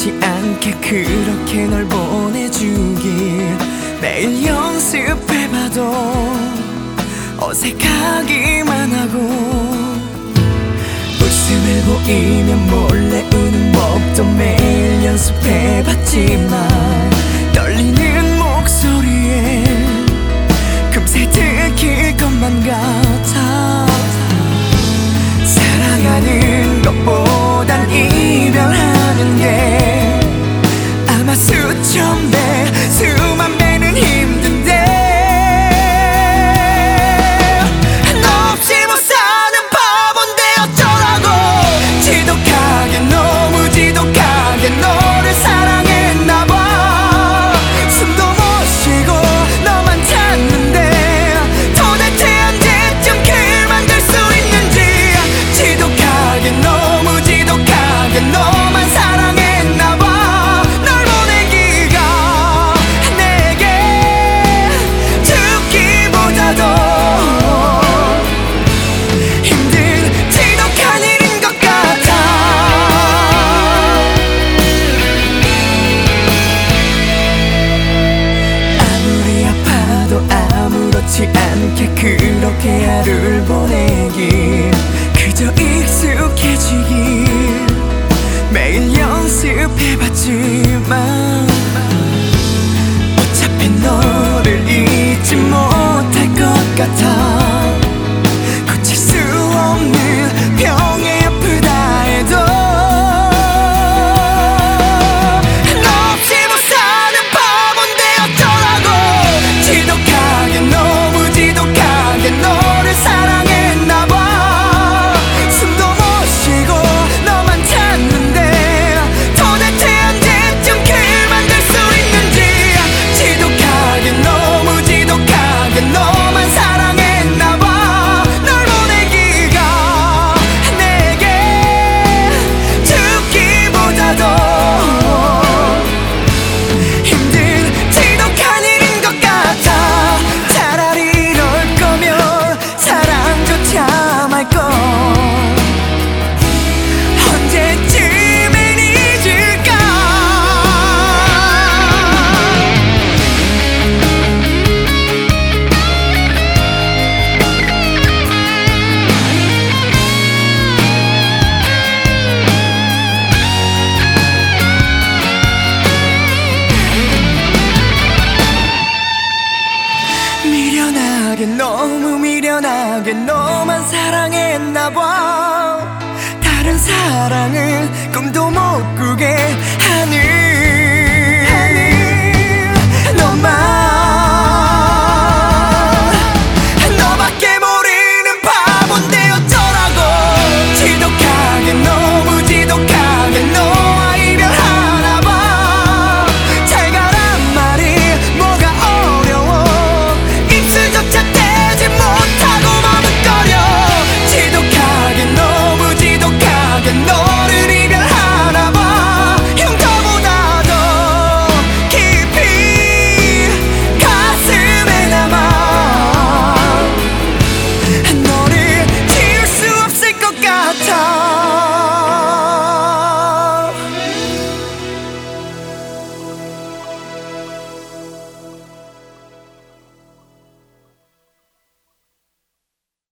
아무렇지 않게 그렇게 널 보내주길 매일 연습해봐도 어색하기만 하고 웃음을 보이면 몰래 우는 법도 매일 연습해봤지만 떨리는 목소리에 금세 들킬 것만 같아. 사랑하는 것보단 이별하는 게 아마 수천 배 수만 배는 힘든데 너 없이 못 사는 바본데 어쩌라고. 지독하게 너무 지독하게 너를 사랑했나봐. 숨도 못 쉬고 너만 찾는데 도대체 언제쯤 그만둘 수 있는지. 지독하게 너무 지독하게 너만 사랑했나봐. 널 보내기가 내게 죽기보다도 힘든 지독한 일인 것 같아. 아무리 아파도 아무렇지 않게 그렇게 하루를 보내길 그저 익숙해지길 매일 연습해봤지만 어차피 너를 잊지 못할 것 같아. 고칠 수 없는 병에 아프다 해도 너 없이 못 사는 바본데 어쩌라고. 지독하게 너무 지독하게 너를 사랑했나봐. 숨도 못 쉬고 너만 찾는데 도대체 언제쯤 그만둘 수 있는지. 지독하게 너무 지독하게 너만 사랑했나봐. 널 보내기가 내게 죽기보다도 힘든 지독한 일인 것 같아. 차라리 이럴 거면 사랑조차 말걸. 언제쯤엔 잊을까. 미련하게 너무 미련하게 너만 사랑했나봐. 다른 사랑은 꿈도 못 꾸게 하는 너만